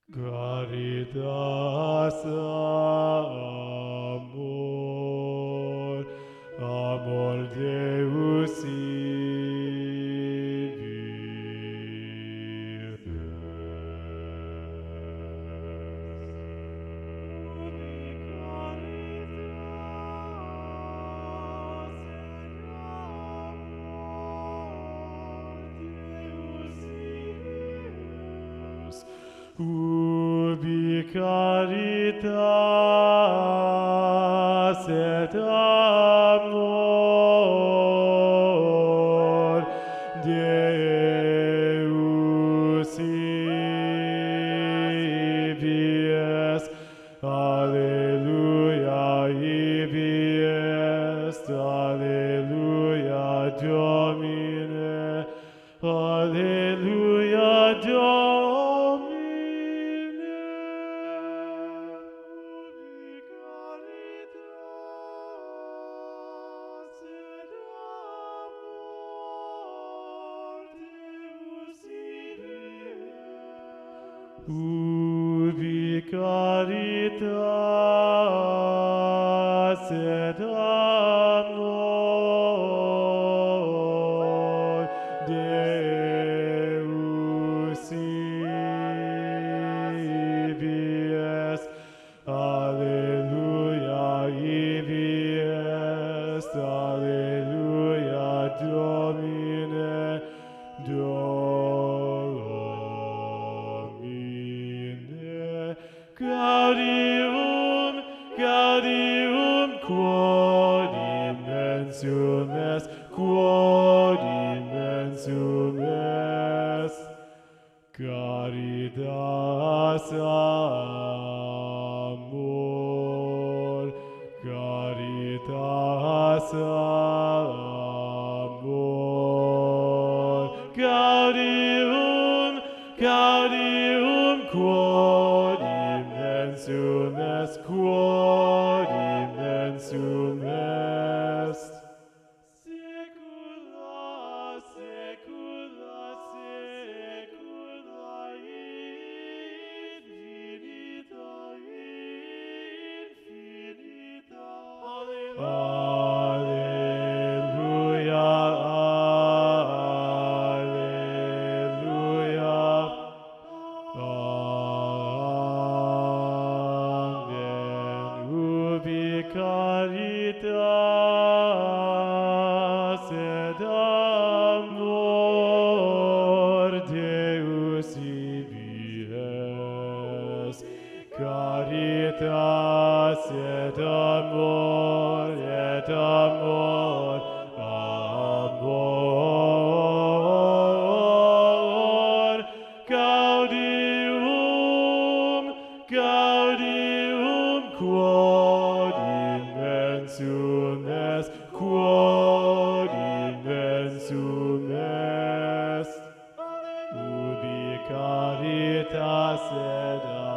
Caritas amor, amor Deus ubi caritas et amor Deus ibi est. Alleluia, ibi est. Alleluia, Domine. Alleluia, Domine. Ubi caritas et amor Deus ibi est. Alleluia, ibi est. Alleluia, Domine. Gaudium, gaudium, quod immensum est, quod immensum est. Caritas amor, caritas amor, gaudium, gaudium, quod immensum est, quod immensum est. Saecula, saecula, saecula, infinita, infinita. Alleluia, alleluia. Amen. Ubi caritas et amor Deus ibi est. Caritas et amor, et amor, amor. Gaudium, gaudium, quod immensum est, quod immensum est. Ubi caritas et